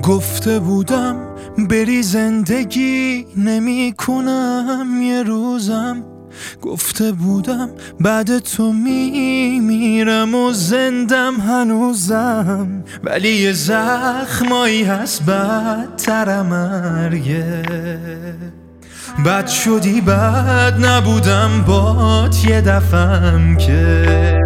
گفته بودم بری زندگی نمی کنم یه روزم، گفته بودم بعد تو میمیرم و زندم هنوزم، ولی یه زخمایی هست بدتر مرگه. بد شدی بد نبودم بات یه دفعم که.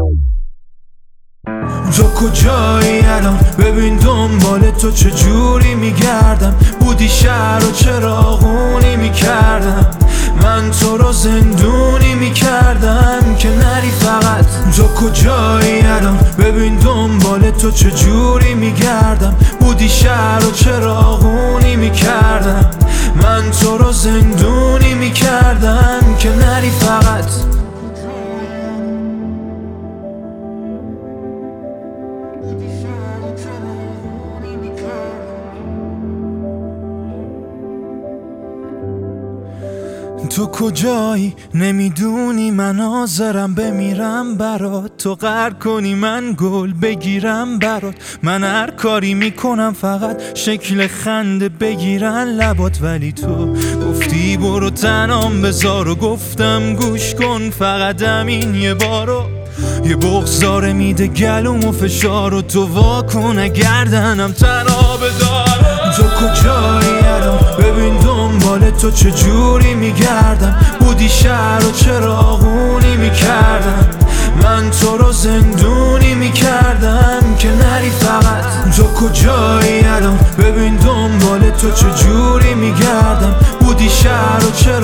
تو کجایی الان؟ ببین دنبال تو چجوری میگردم، بودی شهر و چراغونی میکردم، من تو رو زندونی میکردم که نری فقط. تو کجایی الان؟ ببین دنبال تو چجوری میگردم، بودی شهر و چراغونی میکردم، من تو رو زندونی میکردم که نری فقط. تو کجایی؟ نمیدونی من حاضرم بمیرم برات، تو قهر کنی من گل بگیرم برات، من هر کاری میکنم فقط شکل خنده بگیرن لبات، ولی تو گفتی برو تنام بذار و گفتم گوش کن فقط همین یه بارو. یه بغضاره میده گلوم و فشار و تو واکن گردنم تنها بدار. تو کجایی الان؟ ببین دنبال تو چجوری میگردم، بودی شهر و چراغونی میکردم، من تو رو زندونی میکردم که نری فقط. تو کجایی الان؟ ببین دنبال تو چجوری میگردم، بودی شهر و چراغونی